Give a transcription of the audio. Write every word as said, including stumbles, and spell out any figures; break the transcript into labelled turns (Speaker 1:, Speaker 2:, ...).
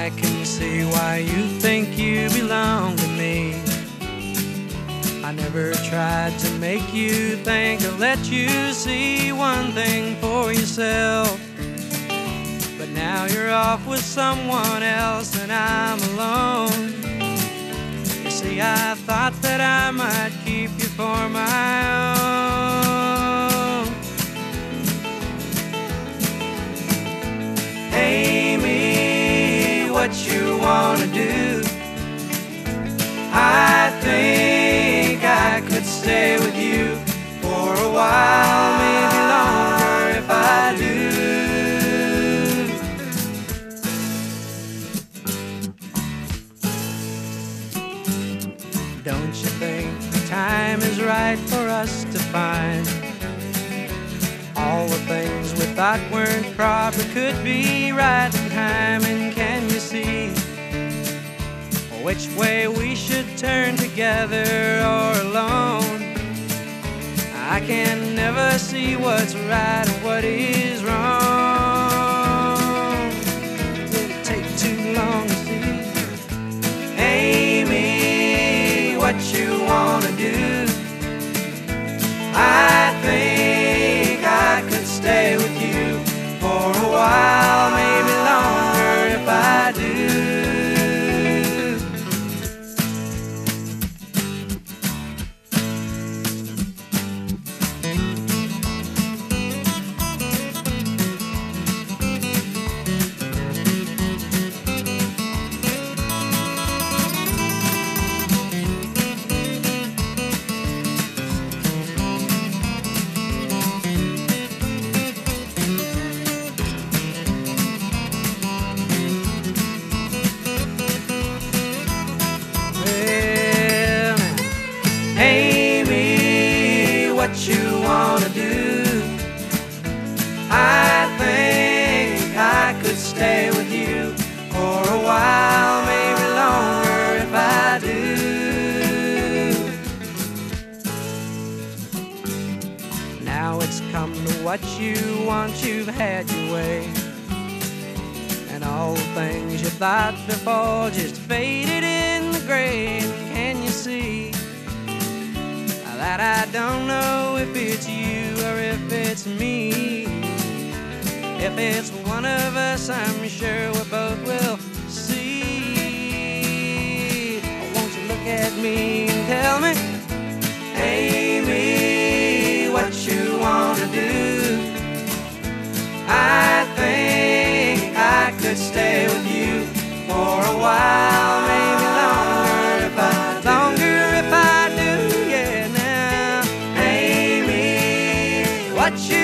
Speaker 1: I can see why you think you belong to me. I never tried to make you think or let you see one thing for yourself. But now you're off with someone else and I'm alone. You see, I thought that I might keep you for my own. Amy, what you wanna do? I think I could stay with you for a while, maybe longer if I do. Don't you think the time is right for us to find all the things we thought weren't proper could be right in time? And can you see which way we should turn, together or alone? I can never see what's right and what is wrong. Did it take too long to see? Amy, what you wanna do? I think I could stay with you for a while, maybe longer if I do. Amy, what you wanna do? I think I could stay with you for a while, maybe longer if I do. Now it's come to what you want, you've had your way, and all the things you thought before just faded in the grave. Can you see that I don't know if it's you or if it's me? If it's one of us, I'm sure we both will see. Won't you look at me and tell me, Amy, what you wanna do? I think I could stay with you for a while, maybe longer if I longer if I do. Yeah, now, Amy, what you